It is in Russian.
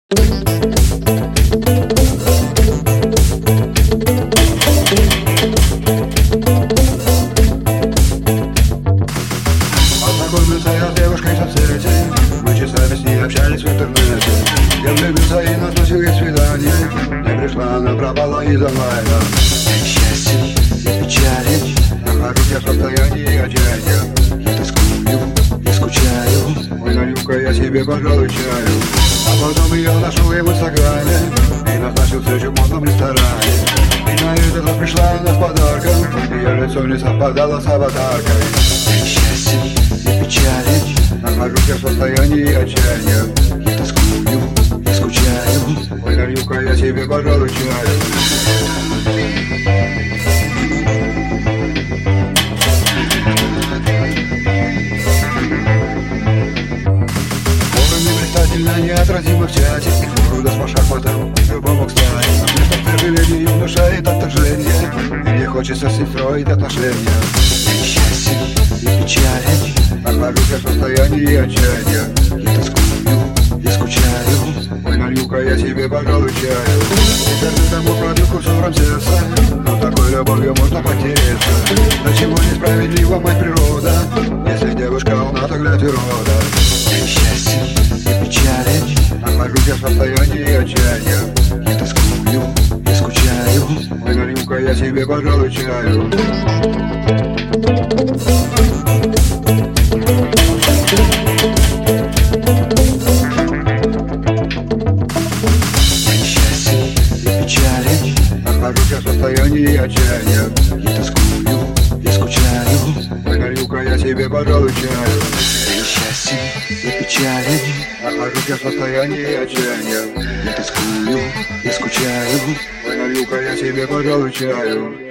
Познакомился я с девушкой в соцсети, мы часами с ней общались в интернете. Я влюбился и назначил ей свидание, не пришла, она пропала из онлайна. И счастье, и печали, нахожусь я в состоянии отчаяния. я тоскую, я скучаю. Ой, налью-ка я себе, пожалуй, чаю. А потом ее нашел я в инстаграме и назначил встречу в модном ресторане. И на этот раз пришла она с подарком, ее лицо не совпадало с аватаркой. И счастье, и печали, нахожусь я в состоянии отчаяния. я тоскую, я скучаю. Ой, налью-ка я себе, пожалуй, чаю. Неотразимо в чате, трудно с шахматом, любому кстати. Вместо сожалений внушает отторжение, и мне хочется с ней строить отношения. И счастье, и печали, нахожусь я в состоянии отчаяния. я тоскую, я скучаю. Ой, налью-ка я себе, пожалуй, чаю. И каждый тому пробил курсором сердца, но такой любовью можно потеряться. До чего несправедлива мать природа, если девушка луна, так для природа. И счастье, и печали, нахожусь я в состоянии отчаяния. я тоскую, я скучаю. Ой, налью-ка я себе, пожалуй, чаю. И счастье, и печали, нахожусь я в состоянии отчаяния. я тоскую, я скучаю. Ой, налью-ка я себе, пожалуй, чаю. И счастье, и печали, нахожусь я в состоянии отчаяния. я тоскую, я скучаю. Ой, налью-ка я себе, пожалуй, чаю.